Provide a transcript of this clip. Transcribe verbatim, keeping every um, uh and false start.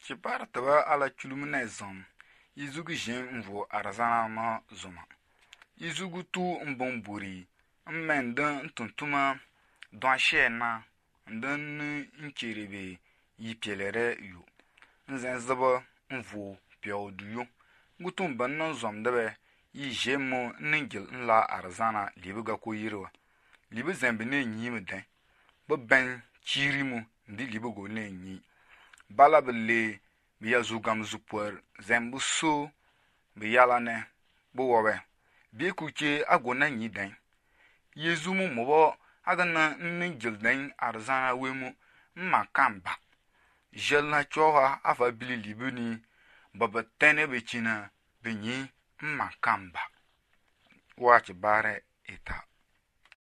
Chipartaba ala chulumna zom izugu jem mvo arzana ma zoma izugu tu mbomburi mmende ntuntuma don shena ndan ncherebe yipelere yu nzen zaba mvo piawdu yu gutum ban zom dabe yi jemo ningil nla arzana libuga ko yirwa libu zambe ne nyi muden babban chirimu ndi libugo ne nyi bala bele biya zugam zupur zembu so biyala ne bu wobe bi kuke agona nyi den yezumu mobo agana ningil den arzana wemu makamba jelna choha afa bili libuni baba tene bechina benyi makamba wachi bare eta